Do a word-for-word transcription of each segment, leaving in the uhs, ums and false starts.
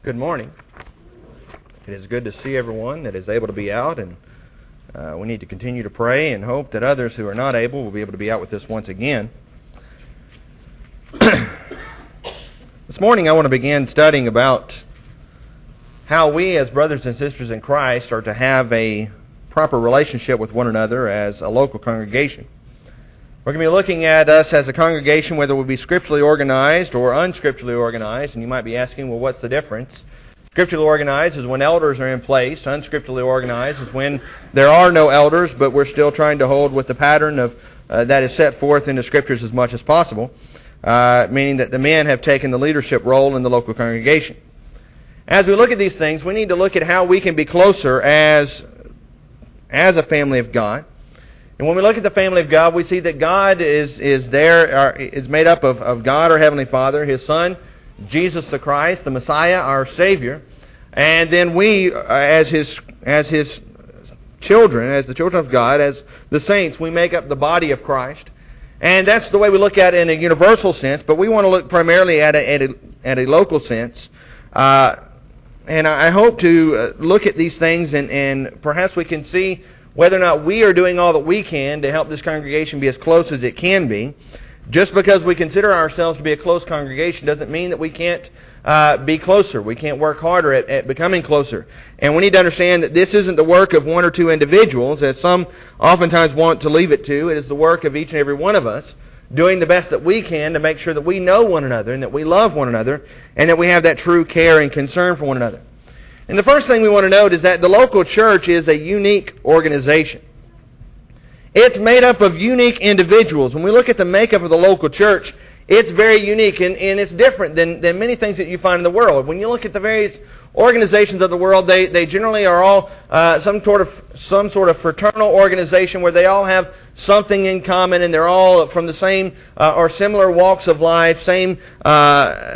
Good morning. It is good to see everyone that is able to be out, and uh, we need to continue to pray and hope that others who are not able will be able to be out with us once again. This morning I want to begin studying about how we as brothers and sisters in Christ are to have a proper relationship with one another as a local congregation. We're going to be looking at us as a congregation, whether we'll be scripturally organized or unscripturally organized. And you might be asking, well, what's the difference? Scripturally organized is when elders are in place. Unscripturally organized is when there are no elders, but we're still trying to hold with the pattern of uh, that is set forth in the Scriptures as much as possible, uh, meaning that the men have taken the leadership role in the local congregation. As we look at these things, we need to look at how we can be closer as, as a family of God. And when we look at the family of God, we see that God is is there, uh, is made up of, of God, our Heavenly Father, His Son, Jesus the Christ, the Messiah, our Savior, and then we, uh, as His as His children, as the children of God, as the saints, we make up the body of Christ. And that's the way we look at it in a universal sense, but we want to look primarily at a, at a, at a local sense. Uh, and I hope to look at these things, and, and perhaps we can see whether or not we are doing all that we can to help this congregation be as close as it can be. Just because we consider ourselves to be a close congregation doesn't mean that we can't uh, be closer. We can't work harder at, at becoming closer. And we need to understand that this isn't the work of one or two individuals, as some oftentimes want to leave it to. It is the work of each and every one of us, doing the best that we can to make sure that we know one another and that we love one another and that we have that true care and concern for one another. And the first thing we want to note is that the local church is a unique organization. It's made up of unique individuals. When we look at the makeup of the local church, it's very unique, and, and it's different than, than many things that you find in the world. When you look at the various organizations of the world, they, they generally are all uh, some sort of some sort of fraternal organization where they all have something in common, and they're all from the same uh, or similar walks of life, same uh,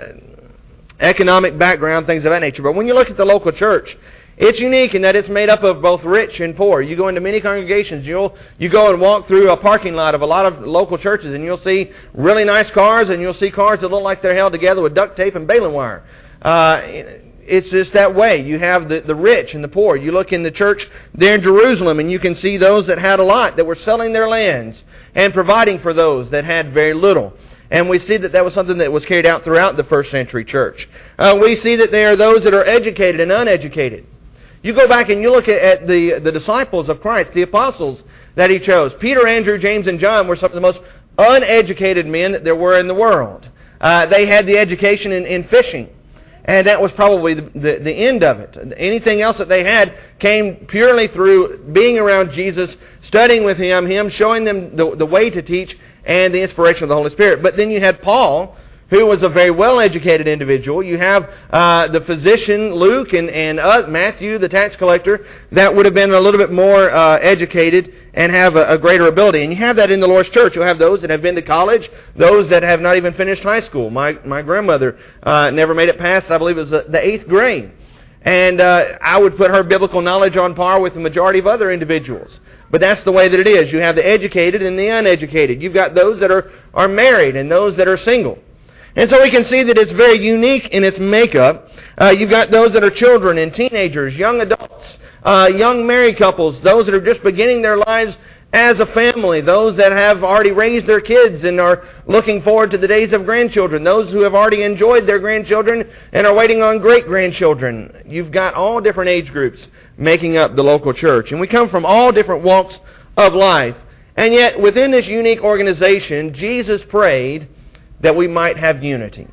economic background, things of that nature. But when you look at the local church, it's unique in that it's made up of both rich and poor. You go into many congregations, you'll you go and walk through a parking lot of a lot of local churches, and you'll see really nice cars, and you'll see cars that look like they're held together with duct tape and baling wire. Uh, it's just that way. You have the, the rich and the poor. You look in the church there in Jerusalem, and you can see those that had a lot, that were selling their lands and providing for those that had very little. And we see that that was something that was carried out throughout the first century church. Uh, we see that there are those that are educated and uneducated. You go back and you look at, at the, the disciples of Christ, the apostles that He chose. Peter, Andrew, James, and John were some of the most uneducated men that there were in the world. Uh, they had the education in, in fishing, and that was probably the, the, the end of it. Anything else that they had came purely through being around Jesus, studying with Him, Him showing them the, the way to teach, and the inspiration of the Holy Spirit. But then you had Paul, who was a very well-educated individual. You have uh, the physician, Luke, and, and uh, Matthew, the tax collector, that would have been a little bit more uh, educated and have a, a greater ability. And you have that in the Lord's church. You'll have those that have been to college, those that have not even finished high school. My my grandmother uh, never made it past, I believe it was the, the eighth grade. And uh, I would put her biblical knowledge on par with the majority of other individuals. But that's the way that it is. You have the educated and the uneducated. You've got those that are, are married and those that are single. And so we can see that it's very unique in its makeup. Uh, you've got those that are children and teenagers, young adults, uh, young married couples, those that are just beginning their lives as a family, those that have already raised their kids and are looking forward to the days of grandchildren, those who have already enjoyed their grandchildren and are waiting on great-grandchildren. You've got all different age groups making up the local church. And we come from all different walks of life. And yet, within this unique organization, Jesus prayed that we might have unity.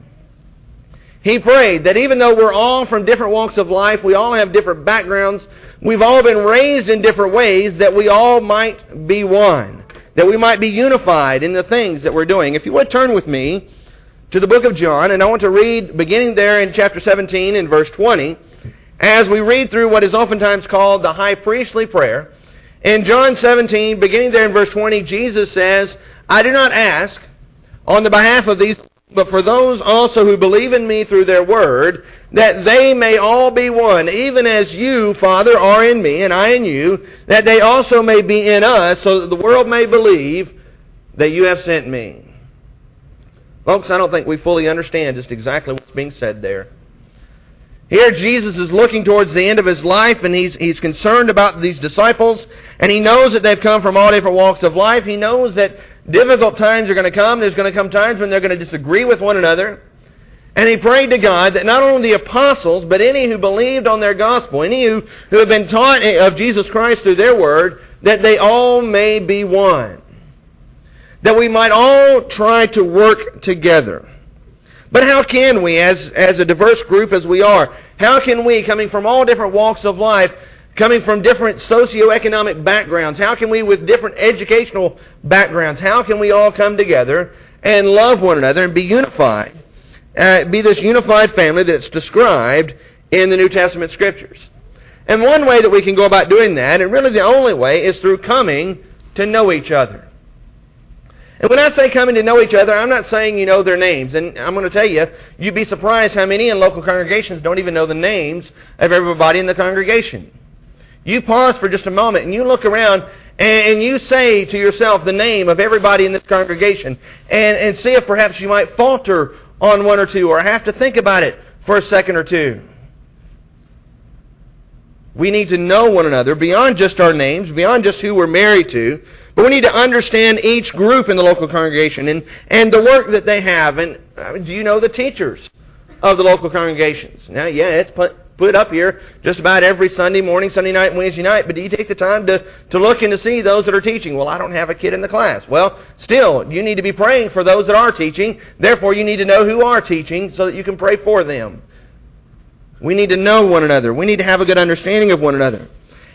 He prayed that even though we're all from different walks of life, we all have different backgrounds, we've all been raised in different ways, that we all might be one, that we might be unified in the things that we're doing. If you would turn with me to the book of John, and I want to read, beginning there in chapter seventeen and verse twenty, as we read through what is oftentimes called the high priestly prayer. In John seventeen, beginning there in verse twenty, Jesus says, I do not ask on the behalf of these, but for those also who believe in me through their word, that they may all be one, even as you, Father, are in me, and I in you, that they also may be in us, so that the world may believe that you have sent me. Folks, I don't think we fully understand just exactly what's being said there. Here Jesus is looking towards the end of His life, and He's, he's concerned about these disciples, and He knows that they've come from all different walks of life. He knows that difficult times are going to come. There's going to come times when they're going to disagree with one another. And He prayed to God that not only the apostles, but any who believed on their gospel, any who, who have been taught of Jesus Christ through their word, that they all may be one. That we might all try to work together. But how can we, as, as a diverse group as we are, how can we, coming from all different walks of life, coming from different socioeconomic backgrounds, how can we, with different educational backgrounds, how can we all come together and love one another and be unified? Uh, be this unified family that's described in the New Testament Scriptures. And one way that we can go about doing that, and really the only way, is through coming to know each other. And when I say coming to know each other, I'm not saying you know their names. And I'm going to tell you, you'd be surprised how many in local congregations don't even know the names of everybody in the congregation. You pause for just a moment and you look around and you say to yourself the name of everybody in this congregation and, and see if perhaps you might falter on one or two, or have to think about it for a second or two. We need to know one another beyond just our names, beyond just who we're married to, but we need to understand each group in the local congregation and, and the work that they have. And uh, do you know the teachers of the local congregations? Now, yeah, it's put, put up here just about every Sunday morning, Sunday night, and Wednesday night, but do you take the time to, to look and to see those that are teaching? Well, I don't have a kid in the class. Well, still, you need to be praying for those that are teaching. Therefore, you need to know who are teaching so that you can pray for them. We need to know one another. We need to have a good understanding of one another.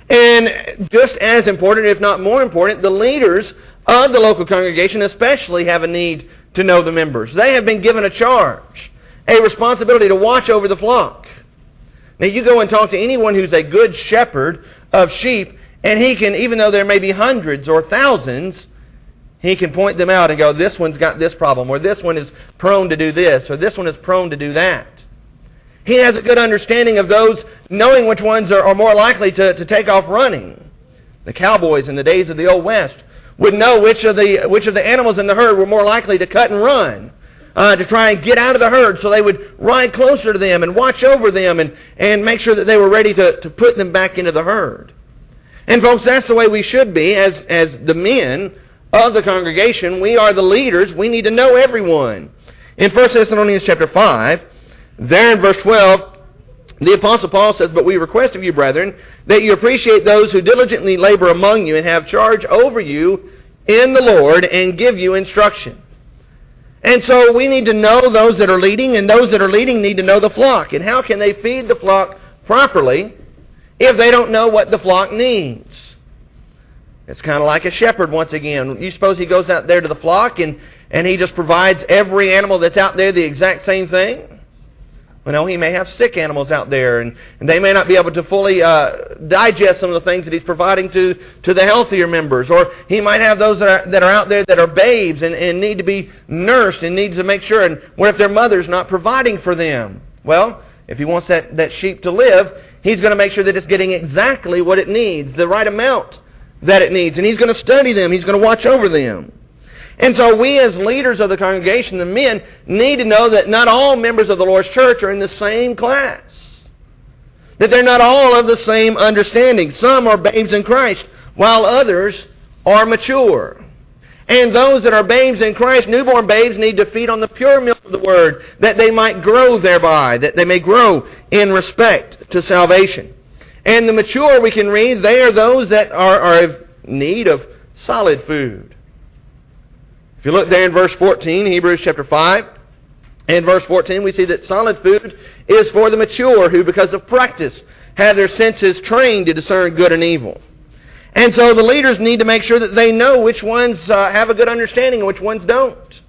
And just as important, if not more important, the leaders of the local congregation especially have a need to know the members. They have been given a charge, a responsibility to watch over the flock. Now you go and talk to anyone who's a good shepherd of sheep, and he can, even though there may be hundreds or thousands, he can point them out and go, this one's got this problem, or this one is prone to do this, or this one is prone to do that. He has a good understanding of those, knowing which ones are, are more likely to, to take off running. The cowboys in the days of the Old West would know which of the which of the animals in the herd were more likely to cut and run, uh, to try and get out of the herd, so they would ride closer to them and watch over them and, and make sure that they were ready to, to put them back into the herd. And folks, that's the way we should be as, as the men of the congregation. We are the leaders. We need to know everyone. In First Thessalonians chapter five, there in verse twelve, the Apostle Paul says, "But we request of you, brethren, that you appreciate those who diligently labor among you and have charge over you in the Lord and give you instruction." And so we need to know those that are leading, and those that are leading need to know the flock. And how can they feed the flock properly if they don't know what the flock needs? It's kind of like a shepherd once again. You suppose he goes out there to the flock and, and he just provides every animal that's out there the exact same thing? You know, he may have sick animals out there, and, and they may not be able to fully uh, digest some of the things that he's providing to, to the healthier members. Or he might have those that are, that are out there that are babes and, and need to be nursed and needs to make sure. And what if their mother's not providing for them? Well, if he wants that, that sheep to live, he's going to make sure that it's getting exactly what it needs, the right amount that it needs. And he's going to study them. He's going to watch over them. And so we as leaders of the congregation, the men, need to know that not all members of the Lord's church are in the same class. That they're not all of the same understanding. Some are babes in Christ, while others are mature. And those that are babes in Christ, newborn babes, need to feed on the pure milk of the Word, that they might grow thereby, that they may grow in respect to salvation. And the mature, we can read, they are those that are, are in need of solid food. If you look there in verse fourteen, Hebrews chapter five, and verse fourteen, we see that solid food is for the mature who, because of practice, have their senses trained to discern good and evil. And so the leaders need to make sure that they know which ones uh, have a good understanding and which ones don't.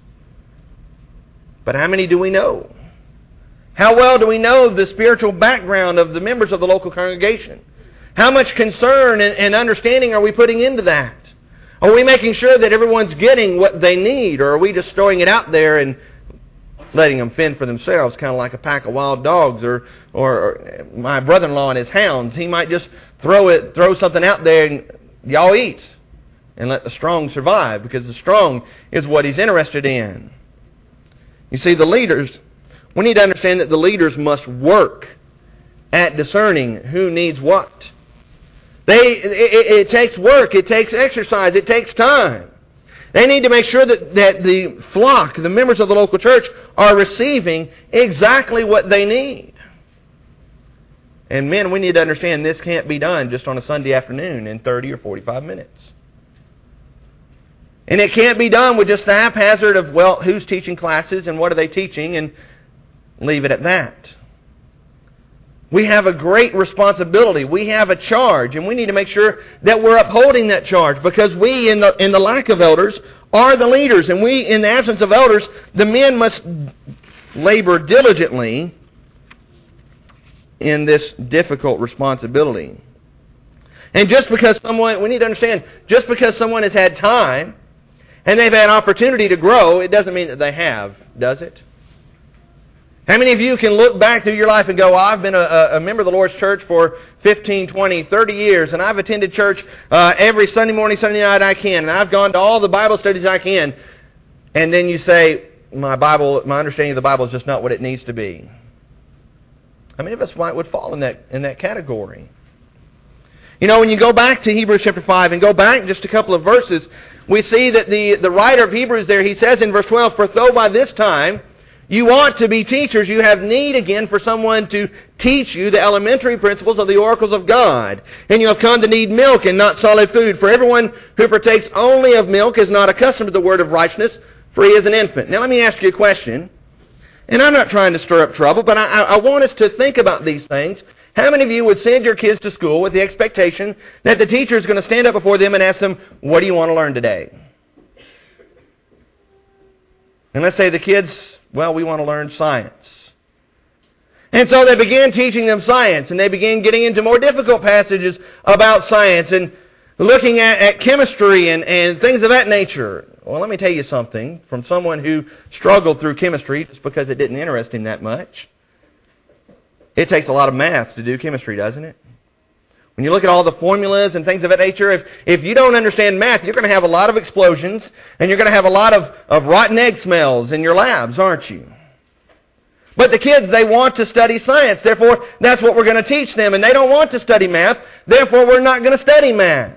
But how many do we know? How well do we know the spiritual background of the members of the local congregation? How much concern and, and understanding are we putting into that? Are we making sure that everyone's getting what they need, or are we just throwing it out there and letting them fend for themselves, kind of like a pack of wild dogs, or, or, or my brother-in-law and his hounds? He might just throw it, throw something out there and y'all eat, and let the strong survive, because the strong is what he's interested in. You see, the leaders, we need to understand that the leaders must work at discerning who needs what. They, it, it takes work, it takes exercise, it takes time. They need to make sure that, that the flock, the members of the local church, are receiving exactly what they need. And men, we need to understand this can't be done just on a Sunday afternoon in thirty or forty-five minutes. And it can't be done with just the haphazard of, well, who's teaching classes and what are they teaching, and leave it at that. We have a great responsibility. We have a charge, and we need to make sure that we're upholding that charge, because we, in the in the lack of elders, are the leaders, and we, in the absence of elders, the men must labor diligently in this difficult responsibility. And just because someone, we need to understand, just because someone has had time and they've had opportunity to grow, it doesn't mean that they have, does it? How many of you can look back through your life and go, well, I've been a, a member of the Lord's church for fifteen, twenty, thirty years, and I've attended church uh, every Sunday morning, Sunday night I can, and I've gone to all the Bible studies I can, and then you say, my Bible, my understanding of the Bible is just not what it needs to be. How many of us might would fall in that in that category? You know, when you go back to Hebrews chapter five and go back just a couple of verses, we see that the, the writer of Hebrews there, he says in verse twelve, for though by this time you ought to be teachers, you have need again for someone to teach you the elementary principles of the oracles of God. And you have come to need milk and not solid food. For everyone who partakes only of milk is not accustomed to the word of righteousness, for he is an infant. Now let me ask you a question. And I'm not trying to stir up trouble, but I, I want us to think about these things. How many of you would send your kids to school with the expectation that the teacher is going to stand up before them and ask them, what do you want to learn today? And let's say the kids, well, we want to learn science. And so they began teaching them science, and they began getting into more difficult passages about science and looking at, at chemistry and, and things of that nature. Well, let me tell you something from someone who struggled through chemistry just because it didn't interest him that much. It takes a lot of math to do chemistry, doesn't it? When you look at all the formulas and things of that nature, if, if you don't understand math, you're going to have a lot of explosions, and you're going to have a lot of, of rotten egg smells in your labs, aren't you? But the kids, they want to study science. Therefore, that's what we're going to teach them. And they don't want to study math. Therefore, we're not going to study math.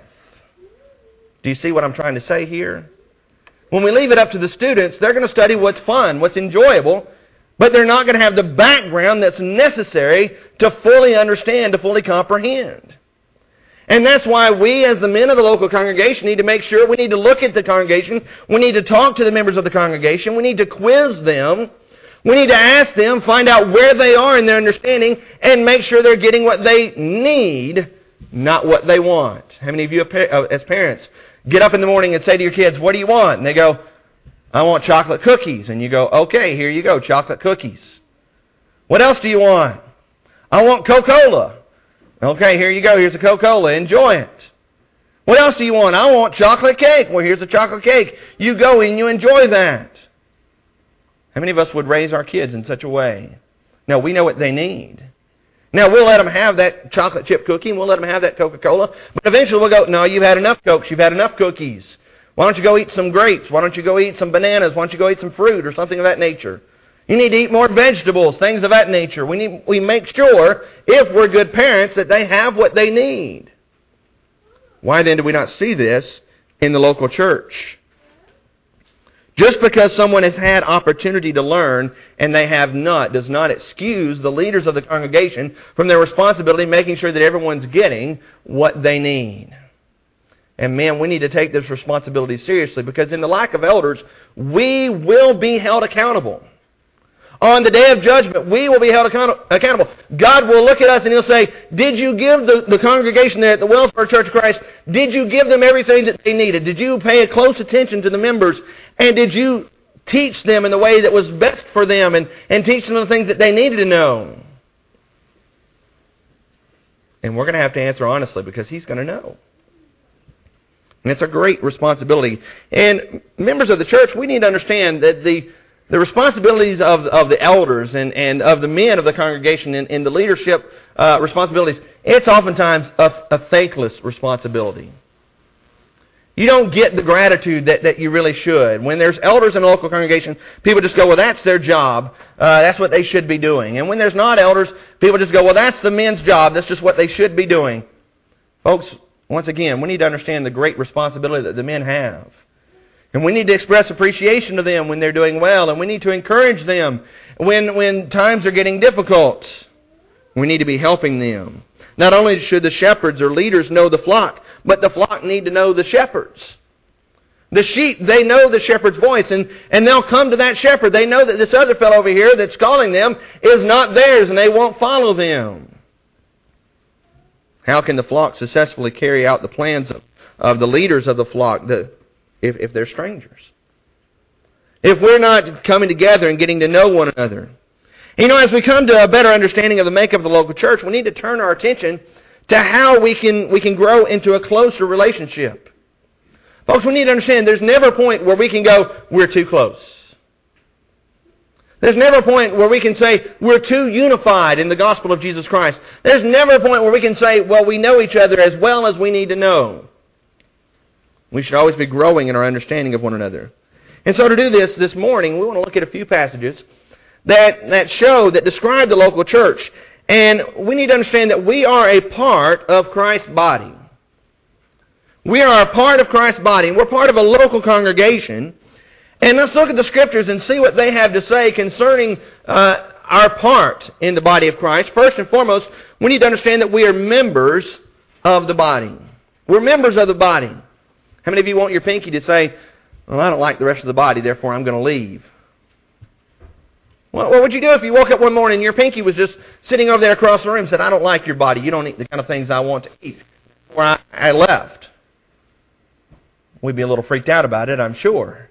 Do you see what I'm trying to say here? When we leave it up to the students, they're going to study what's fun, what's enjoyable, but they're not going to have the background that's necessary to fully understand, to fully comprehend. And that's why we, as the men of the local congregation, need to make sure, we need to look at the congregation, we need to talk to the members of the congregation, we need to quiz them, we need to ask them, find out where they are in their understanding, and make sure they're getting what they need, not what they want. How many of you as parents get up in the morning and say to your kids, what do you want? And they go, I want chocolate cookies. And you go, okay, here you go, chocolate cookies. What else do you want? I want Coca-Cola. Okay, here you go, here's a Coca-Cola, enjoy it. What else do you want? I want chocolate cake. Well, here's a chocolate cake. You go and you enjoy that. How many of us would raise our kids in such a way? No, we know what they need. Now, we'll let them have that chocolate chip cookie, and we'll let them have that Coca-Cola, but eventually we'll go, no, you've had enough Cokes, you've had enough cookies. Why don't you go eat some grapes? Why don't you go eat some bananas? Why don't you go eat some fruit or something of that nature? You need to eat more vegetables, things of that nature. We need we make sure, if we're good parents, that they have what they need. Why then do we not see this in the local church? Just because someone has had opportunity to learn and they have not does not excuse the leaders of the congregation from their responsibility making sure that everyone's getting what they need. And man, we need to take this responsibility seriously, because in the lack of elders, we will be held accountable. On the day of judgment, we will be held account- accountable. God will look at us and He'll say, did you give the, the congregation there at the Wellspur Church of Christ, did you give them everything that they needed? Did you pay close attention to the members? And did you teach them in the way that was best for them and, and teach them the things that they needed to know? And we're going to have to answer honestly, because He's going to know. And it's a great responsibility. And members of the church, we need to understand that the The responsibilities of, of the elders and, and of the men of the congregation and, and the leadership uh, responsibilities, it's oftentimes a, a thankless responsibility. You don't get the gratitude that, that you really should. When there's elders in a local congregation, people just go, well, that's their job. Uh, that's what they should be doing. And when there's not elders, people just go, well, that's the men's job. That's just what they should be doing. Folks, once again, we need to understand the great responsibility that the men have. And we need to express appreciation to them when they're doing well. And we need to encourage them when, when times are getting difficult. We need to be helping them. Not only should the shepherds or leaders know the flock, but the flock need to know the shepherds. The sheep, they know the shepherd's voice, and, and they'll come to that shepherd. They know that this other fellow over here that's calling them is not theirs, and they won't follow them. How can the flock successfully carry out the plans of, of the leaders of the flock the, if, if they're strangers? If we're not coming together and getting to know one another. You know, as we come to a better understanding of the makeup of the local church, we need to turn our attention to how we can we can grow into a closer relationship. Folks, we need to understand there's never a point where we can go, we're too close. There's never a point where we can say, we're too unified in the gospel of Jesus Christ. There's never a point where we can say, well, we know each other as well as we need to know. We should always be growing in our understanding of one another. And so to do this this morning, we want to look at a few passages that, that show, that describe the local church. And we need to understand that we are a part of Christ's body. We are a part of Christ's body. We're part of a local congregation. And let's look at the Scriptures and see what they have to say concerning uh, our part in the body of Christ. First and foremost, we need to understand that we are members of the body. We're members of the body. How many of you want your pinky to say, well, I don't like the rest of the body, therefore I'm going to leave? Well, what would you do if you woke up one morning and your pinky was just sitting over there across the room and said, I don't like your body. You don't eat the kind of things I want to eat. Or I, I left. We'd be a little freaked out about it, I'm sure.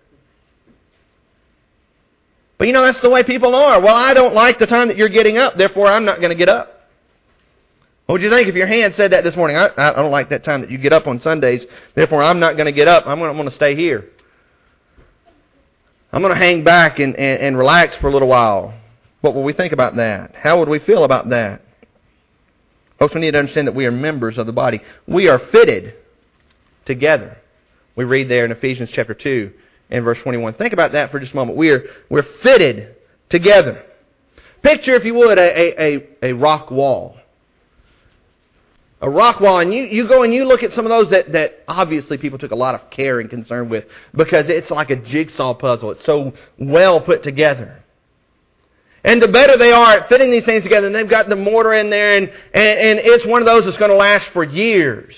But you know, that's the way people are. Well, I don't like the time that you're getting up, therefore I'm not going to get up. What would you think if your hand said that this morning? I, I don't like that time that you get up on Sundays, therefore I'm not going to get up. I'm going to, I'm going to stay here. I'm going to hang back and, and, and relax for a little while. What will we think about that? How would we feel about that? Folks, we need to understand that we are members of the body. We are fitted together. We read there in Ephesians chapter two and verse twenty-one. Think about that for just a moment. We are we're fitted together. Picture, if you would, a, a, a, a rock wall. A rock wall, and you, you go and you look at some of those that, that obviously people took a lot of care and concern with because it's like a jigsaw puzzle. It's so well put together. And the better they are at fitting these things together, and they've got the mortar in there, and, and, and it's one of those that's going to last for years.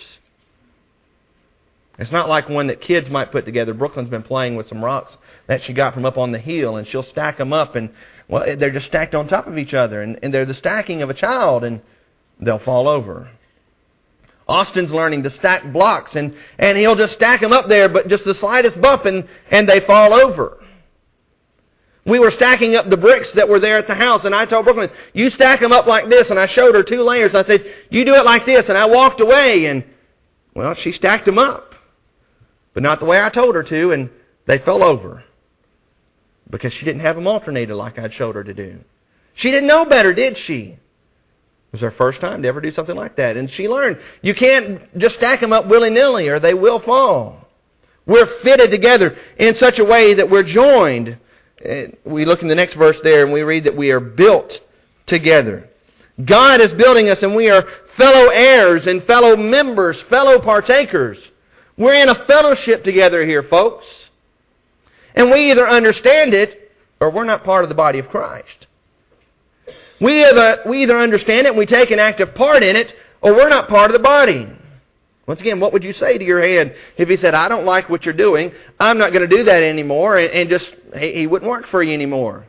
It's not like one that kids might put together. Brooklyn's been playing with some rocks that she got from up on the hill, and she'll stack them up, and well, they're just stacked on top of each other, and, and they're the stacking of a child, and they'll fall over. Austin's learning to stack blocks, and, and he'll just stack them up there, but just the slightest bump, and, and they fall over. We were stacking up the bricks that were there at the house, and I told Brooklyn, you stack them up like this, and I showed her two layers. I said, you do it like this, and I walked away, and, well, she stacked them up, but not the way I told her to, and they fell over because she didn't have them alternated like I'd showed her to do. She didn't know better, did she? It was her first time to ever do something like that. And she learned, you can't just stack them up willy-nilly or they will fall. We're fitted together in such a way that we're joined. We look in the next verse there and we read that we are built together. God is building us and we are fellow heirs and fellow members, fellow partakers. We're in a fellowship together here, folks. And we either understand it or we're not part of the body of Christ. We either, we either understand it and we take an active part in it, or we're not part of the body. Once again, what would you say to your hand if he said, I don't like what you're doing, I'm not going to do that anymore, and, and just, he, he wouldn't work for you anymore?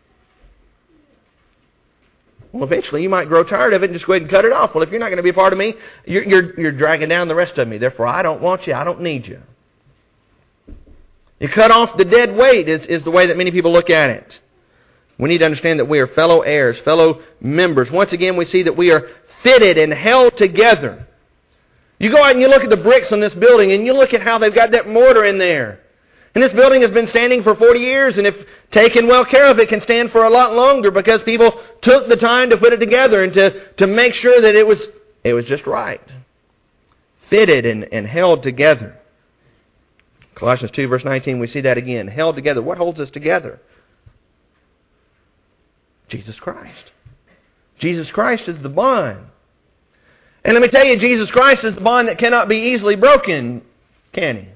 Well, eventually you might grow tired of it and just go ahead and cut it off. Well, if you're not going to be a part of me, you're, you're, you're dragging down the rest of me. Therefore, I don't want you, I don't need you. You cut off the dead weight is, is the way that many people look at it. We need to understand that we are fellow heirs, fellow members. Once again, we see that we are fitted and held together. You go out and you look at the bricks on this building, and you look at how they've got that mortar in there. And this building has been standing for forty years, and if taken well care of, it can stand for a lot longer because people took the time to put it together and to, to make sure that it was, it was just right. Fitted and, and held together. Colossians two, verse nineteen, we see that again. Held together. What holds us together? Jesus Christ. Jesus Christ is the bond. And let me tell you, Jesus Christ is the bond that cannot be easily broken, can He?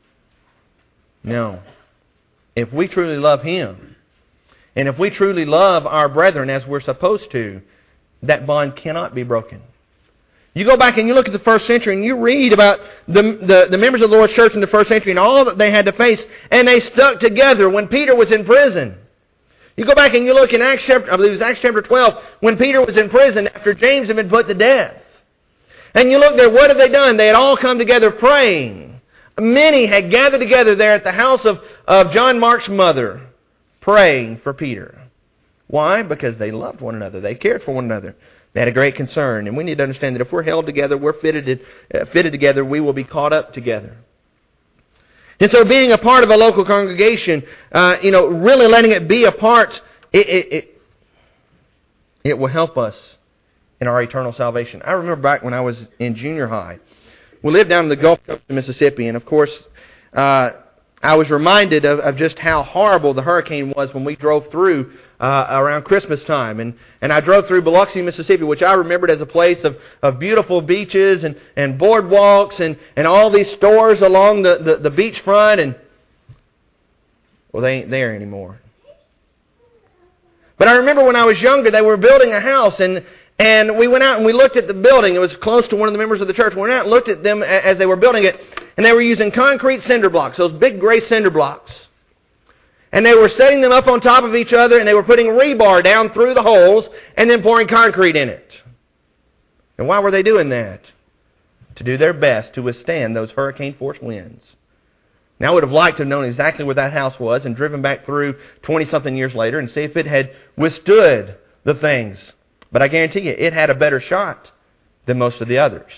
No. If we truly love Him, and if we truly love our brethren as we're supposed to, that bond cannot be broken. You go back and you look at the first century and you read about the, the, the members of the Lord's church in the first century and all that they had to face, and they stuck together when Peter was in prison. You go back and you look in Acts chapter, I believe it was Acts chapter twelve, when Peter was in prison after James had been put to death. And you look there, what had they done? They had all come together praying. Many had gathered together there at the house of, of John Mark's mother, praying for Peter. Why? Because they loved one another. They cared for one another. They had a great concern. And we need to understand that if we're held together, we're fitted, uh, fitted together, we will be caught up together. And so being a part of a local congregation, uh, you know, really letting it be a part, it, it, it, it will help us in our eternal salvation. I remember back when I was in junior high, we lived down in the Gulf Coast of Mississippi, and of course, uh, I was reminded of, of just how horrible the hurricane was when we drove through uh, around Christmas time. And, and I drove through Biloxi, Mississippi, which I remembered as a place of, of beautiful beaches and, and boardwalks and, and all these stores along the, the, the beachfront. And, well, they ain't there anymore. But I remember when I was younger, they were building a house, and And we went out and we looked at the building. It was close to one of the members of the church. We went out and looked at them as they were building it. And they were using concrete cinder blocks, those big gray cinder blocks. And they were setting them up on top of each other, and they were putting rebar down through the holes and then pouring concrete in it. And why were they doing that? To do their best to withstand those hurricane-force winds. Now, I would have liked to have known exactly where that house was and driven back through twenty-something years later and see if it had withstood the things. But I guarantee you, it had a better shot than most of the others.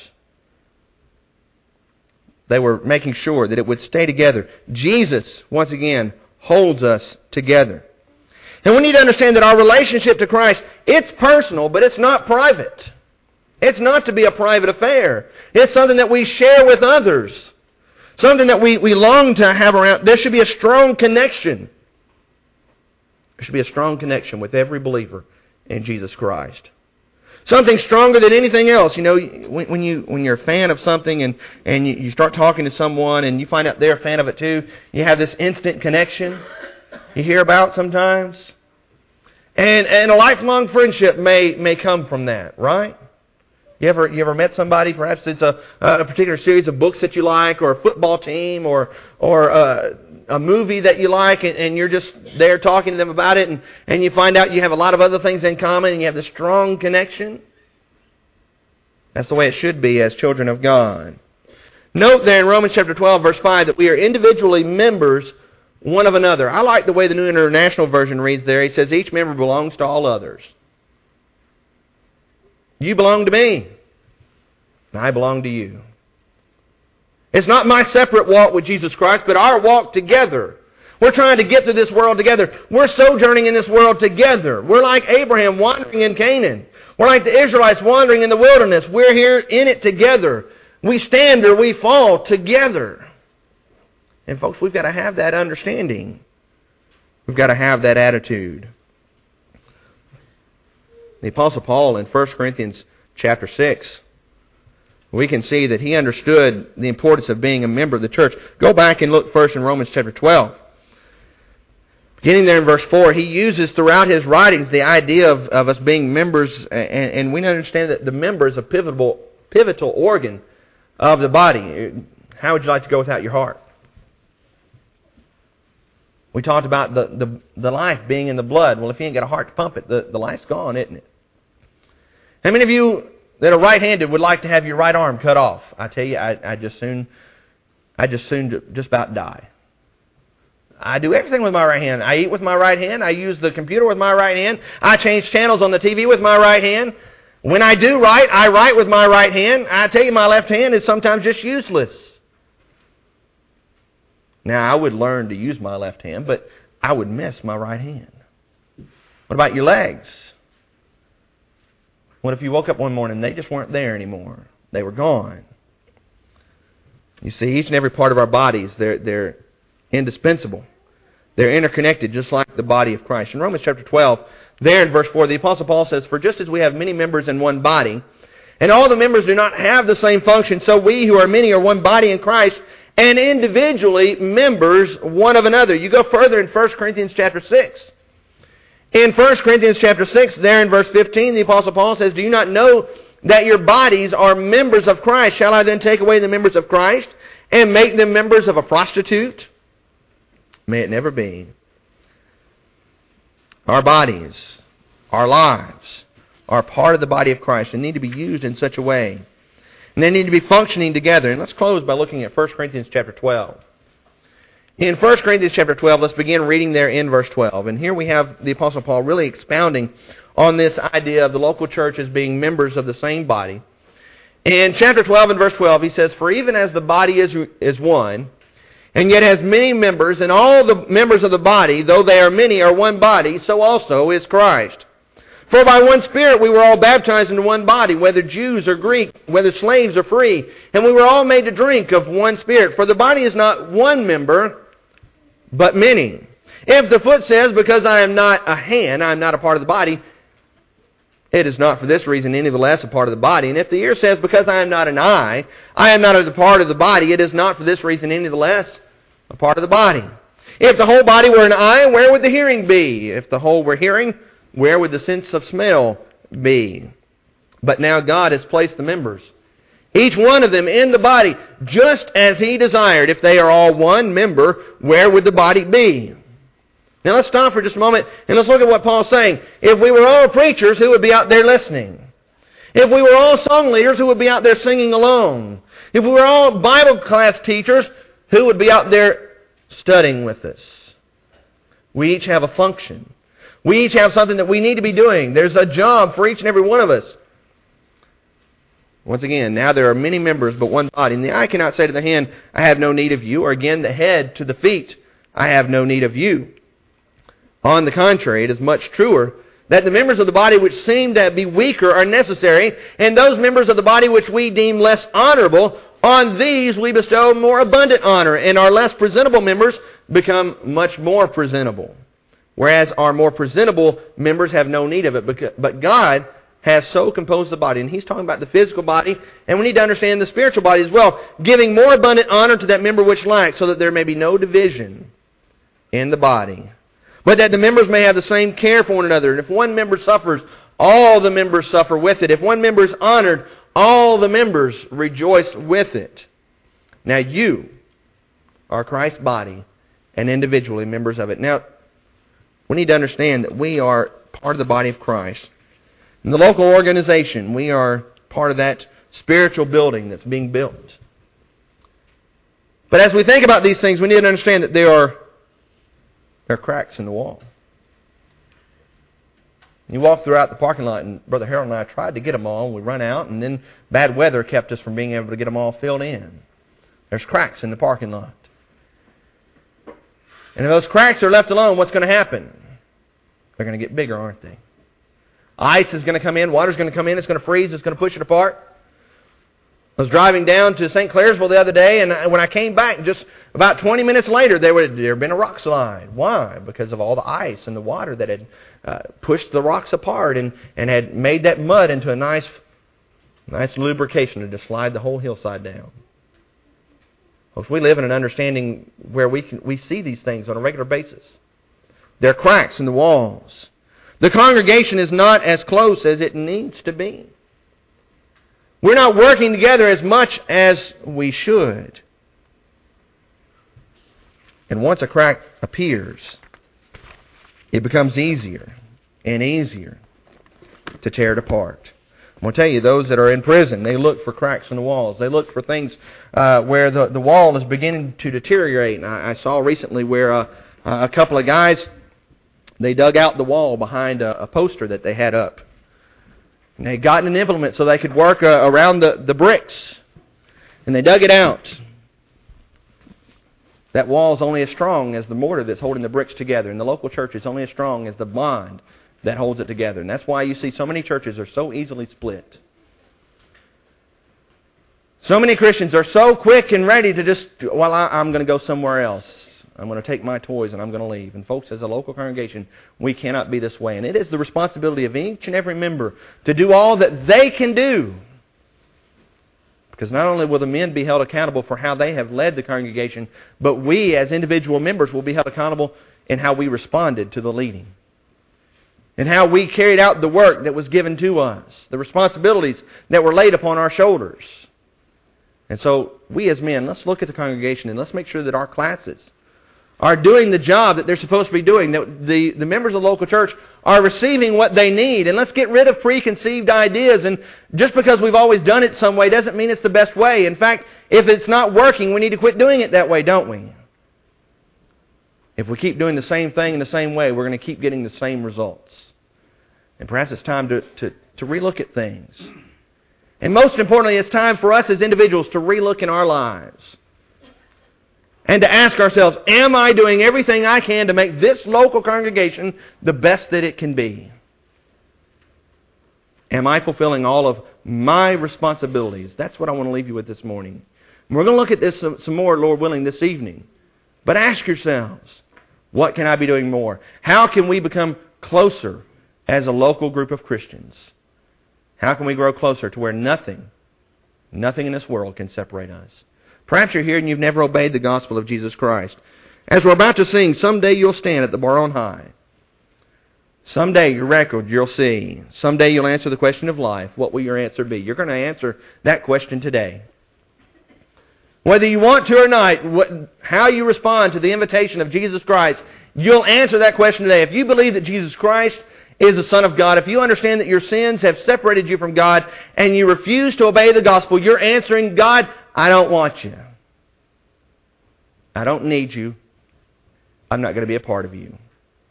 They were making sure that it would stay together. Jesus, once again, holds us together. And we need to understand that our relationship to Christ, it's personal, but it's not private. It's not to be a private affair. It's something that we share with others. Something that we, we long to have around. There should be a strong connection. There should be a strong connection with every believer in Jesus Christ. Something stronger than anything else. You know, when, when, you, when you're a fan of something and, and you, you start talking to someone and you find out they're a fan of it too, you have this instant connection you hear about sometimes. And, and a lifelong friendship may, may come from that, right? You ever you ever met somebody, perhaps it's a, a particular series of books that you like, or a football team, or or a, a movie that you like, and, and you're just there talking to them about it, and, and you find out you have a lot of other things in common, and you have this strong connection? That's the way it should be as children of God. Note there in Romans chapter twelve, verse five, that we are individually members one of another. I like the way the New International Version reads there. It says, each member belongs to all others. You belong to me, and I belong to you. It's not my separate walk with Jesus Christ, but our walk together. We're trying to get to this world together. We're sojourning in this world together. We're like Abraham wandering in Canaan. We're like the Israelites wandering in the wilderness. We're here in it together. We stand or we fall together. And folks, we've got to have that understanding. We've got to have that attitude. The Apostle Paul in First Corinthians chapter six, we can see that he understood the importance of being a member of the church. Go back and look first in Romans chapter twelve. Beginning there in verse four, he uses throughout his writings the idea of, of us being members, and, and we understand that the member is a pivotal, pivotal organ of the body. How would you like to go without your heart? We talked about the, the, the life being in the blood. Well, if you ain't got a heart to pump it, the, the life's gone, isn't it? How many of you that are right-handed would like to have your right arm cut off? I tell you, I, I just soon, I just soon just about die. I do everything with my right hand. I eat with my right hand. I use the computer with my right hand. I change channels on the T V with my right hand. When I do write, I write with my right hand. I tell you, my left hand is sometimes just useless. Now, I would learn to use my left hand, but I would miss my right hand. What about your legs? What if you woke up one morning and they just weren't there anymore? They were gone. You see, each and every part of our bodies, they're, they're indispensable. They're interconnected, just like the body of Christ. In Romans chapter twelve, there in verse four, the Apostle Paul says, "For just as we have many members in one body, and all the members do not have the same function, so we who are many are one body in Christ, and individually members one of another." You go further in First Corinthians chapter six. In First Corinthians chapter six, there in verse fifteen, the Apostle Paul says, "Do you not know that your bodies are members of Christ? Shall I then take away the members of Christ and make them members of a prostitute? May it never be." Our bodies, our lives, are part of the body of Christ and need to be used in such a way. And they need to be functioning together. And let's close by looking at First Corinthians chapter twelve. In First Corinthians chapter twelve, let's begin reading there in verse twelve. And here we have the Apostle Paul really expounding on this idea of the local church as being members of the same body. In chapter twelve and verse twelve, he says, "For even as the body is, is one, and yet has many members, and all the members of the body, though they are many, are one body, so also is Christ. For by one Spirit we were all baptized into one body, whether Jews or Greek, whether slaves or free, and we were all made to drink of one Spirit. For the body is not one member, but many. If the foot says, because I am not a hand, I am not a part of the body, it is not for this reason any the less a part of the body. And if the ear says, because I am not an eye, I am not a part of the body, it is not for this reason any the less a part of the body. If the whole body were an eye, where would the hearing be? If the whole were hearing, where would the sense of smell be? But now God has placed the members, each one of them in the body, just as He desired. If they are all one member, where would the body be?" Now let's stop for just a moment and let's look at what Paul's saying. If we were all preachers, who would be out there listening? If we were all song leaders, who would be out there singing along? If we were all Bible class teachers, who would be out there studying with us? We each have a function. We each have something that we need to be doing. There's a job for each and every one of us. Once again, now there are many members, but one body. And the eye cannot say to the hand, I have no need of you. Or again, the head to the feet, I have no need of you. On the contrary, it is much truer that the members of the body which seem to be weaker are necessary, and those members of the body which we deem less honorable, on these we bestow more abundant honor, and our less presentable members become much more presentable. Whereas our more presentable members have no need of it, but God has so composed the body. And He's talking about the physical body, and we need to understand the spiritual body as well, giving more abundant honor to that member which lacks, so that there may be no division in the body, but that the members may have the same care for one another. And if one member suffers, all the members suffer with it. If one member is honored, all the members rejoice with it. Now you are Christ's body and individually members of it. Now, we need to understand that we are part of the body of Christ. In the local organization, we are part of that spiritual building that's being built. But as we think about these things, we need to understand that there are There are cracks in the wall. You walk throughout the parking lot, and Brother Harold and I tried to get them all. We run out, and then bad weather kept us from being able to get them all filled in. There's cracks in the parking lot. And if those cracks are left alone, what's going to happen? They're going to get bigger, aren't they? Ice is going to come in, water's going to come in, it's going to freeze, it's going to push it apart. I was driving down to Saint Clairsville the other day, and when I came back, just about twenty minutes later, there would there had been a rock slide. Why? Because of all the ice and the water that had uh, pushed the rocks apart and, and had made that mud into a nice, nice lubrication to just slide the whole hillside down. Folks, we live in an understanding where we can we see these things on a regular basis. There are cracks in the walls. The congregation is not as close as it needs to be. We're not working together as much as we should. And once a crack appears, it becomes easier and easier to tear it apart. I'm going to tell you, those that are in prison, they look for cracks in the walls. They look for things uh, where the, the wall is beginning to deteriorate. And I, I saw recently where uh, a couple of guys, they dug out the wall behind a, a poster that they had up. And they had gotten an implement so they could work uh, around the, the bricks. And they dug it out. That wall is only as strong as the mortar that's holding the bricks together. And the local church is only as strong as the bond that holds it together. And that's why you see so many churches are so easily split. So many Christians are so quick and ready to just, well, I, I'm going to go somewhere else. I'm going to take my toys and I'm going to leave. And folks, as a local congregation, we cannot be this way. And it is the responsibility of each and every member to do all that they can do. Because not only will the men be held accountable for how they have led the congregation, but we as individual members will be held accountable in how we responded to the leading. And how we carried out the work that was given to us. The responsibilities that were laid upon our shoulders. And so, we as men, let's look at the congregation and let's make sure that our classes are doing the job that they're supposed to be doing. That the, the members of the local church are receiving what they need. And let's get rid of preconceived ideas. And just because we've always done it some way doesn't mean it's the best way. In fact, if it's not working, we need to quit doing it that way, don't we? If we keep doing the same thing in the same way, we're going to keep getting the same results. And perhaps it's time to, to, to relook at things. And most importantly, it's time for us as individuals to relook in our lives. And to ask ourselves, am I doing everything I can to make this local congregation the best that it can be? Am I fulfilling all of my responsibilities? That's what I want to leave you with this morning. And we're going to look at this some, some more, Lord willing, this evening. But ask yourselves, what can I be doing more? How can we become closer as a local group of Christians? How can we grow closer to where nothing, nothing in this world can separate us? Perhaps you're here and you've never obeyed the gospel of Jesus Christ. As we're about to sing, someday you'll stand at the bar on high. Someday your record you'll see. Someday you'll answer the question of life. What will your answer be? You're going to answer that question today. Whether you want to or not, what, how you respond to the invitation of Jesus Christ, you'll answer that question today. If you believe that Jesus Christ is the Son of God, if you understand that your sins have separated you from God and you refuse to obey the gospel, you're answering, God, I don't want you. I don't need you. I'm not going to be a part of you.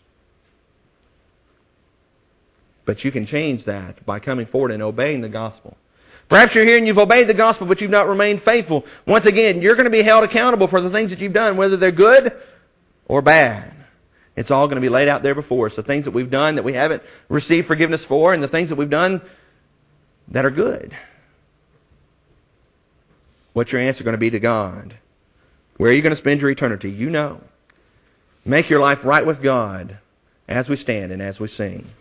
But you can change that by coming forward and obeying the gospel. Perhaps you're here and you've obeyed the gospel, but you've not remained faithful. Once again, you're going to be held accountable for the things that you've done, whether they're good or bad. It's all going to be laid out there before us. The things that we've done that we haven't received forgiveness for, and the things that we've done that are good. What's your answer going to be to God? Where are you going to spend your eternity? You know. Make your life right with God as we stand and as we sing.